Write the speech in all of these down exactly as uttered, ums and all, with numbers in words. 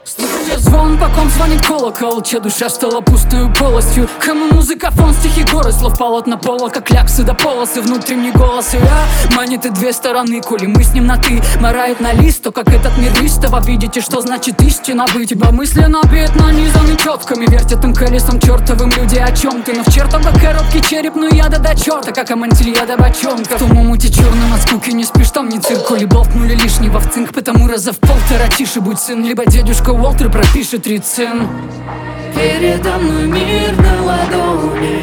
Слышу звон, по ком звонит колокол, чья душа стала пустую полостью. Кому музыка, фон, стихи, горы, слов полотна пола, как кляксы до полосы, внутренний голос. И я манит и две стороны, коли мы с ним на ты. Марает на лист, то как этот мир истово. Видите, что значит истина быть? Ибо мысли набит нанизаны четками, вертят им колесом чертовым люди о чем ты. Но в чертовой коробке черепную яда до черта, как амантилья до бочонка. В том умуте черном от скуки не спишь, там не цирк, коли болтнули лишнего в цинк. Потому раза в полтора тише будь сын, либо дедушка Уолтер пропишет рецен. Передо мной мир на ладони,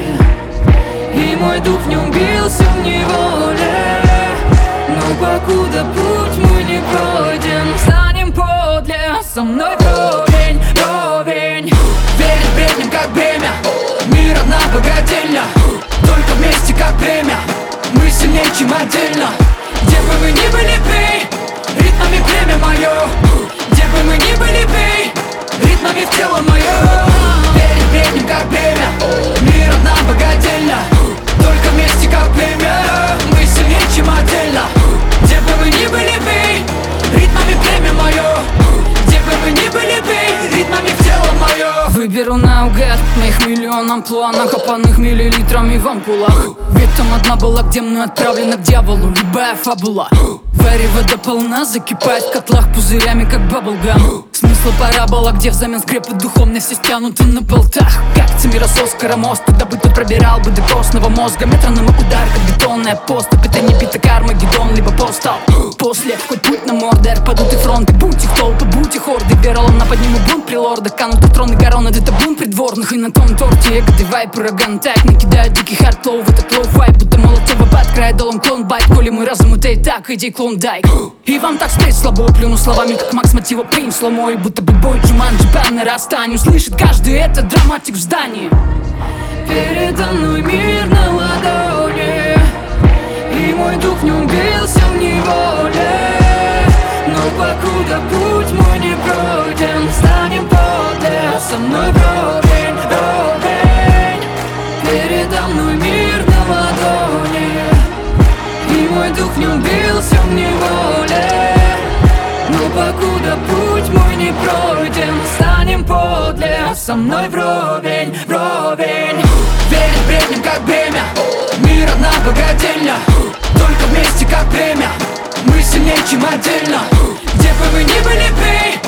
и мой дух в нем бился в неволе. Но покуда путь мой не пройден, станем подле, со мной вровень, вровень. Верить бреднем как бремя, мир одна богадельня, только вместе как время, мы сильнее, чем отдельно. Где бы мы ни были, бей, ритмами племя мое. Где бы мы ни были, бей, ритмами в тело мое. Верить бреднем как бремя, мир одна богадельня, только вместе как племя, мы сильнее, чем отдельно. Где бы мы ни были, бей, ритмами племя мое. Где бы мы ни были, бей, ритмами в тело мое. Выберу наугад моих миллион амплуа, накопанных миллилитрами в ампулах. Ведь там одна была, где мной отправлена к дьяволу любая фабула. Вари вода полна, закипает в котлах пузырями, как баблгам. Смысл парабола, где взамен скрепы духовные все стянуты на болтах. Как Цимирос Оскара мост, туда бы ты пробирал бы до костного мозга. Метроном удар, как бетонная поступь. Это не бита Армагеддон, либо постал. После хоть путь на мордер, подутый фронты, будь их толпы, будь их орды. Веролом на подниму бунт при лордах, канут от трона короны, это бунт придворных. И на том торте эго, вайп, ураган, так накидают дикий хард-лоу в этот лоу-вайп. Будто молотого под край долом клон байк. Коли мой разум это и так, иди клондайк. И вам так спеть слабо, плюну словами, как Макс Мотива Принц сломой. Будто бы бой Джуманджи, бан нарастание. Услышит каждый этот драматик в здании. Передо мной мир на ладони, и мой дух в нем бился в неволе. Но покуда путь мой не пройден, станем подле, со мной вровень, вровень. Передо мной мир на ладони, и мой дух в нем бился в неволе. Но покуда путь мой не пройден, станем подле, со мной вровень, вровень. Верить бреднем как бремя, мир одна богадельня, только вместе как время, мы сильнее, чем отдельно. Где бы мы ни были, бей,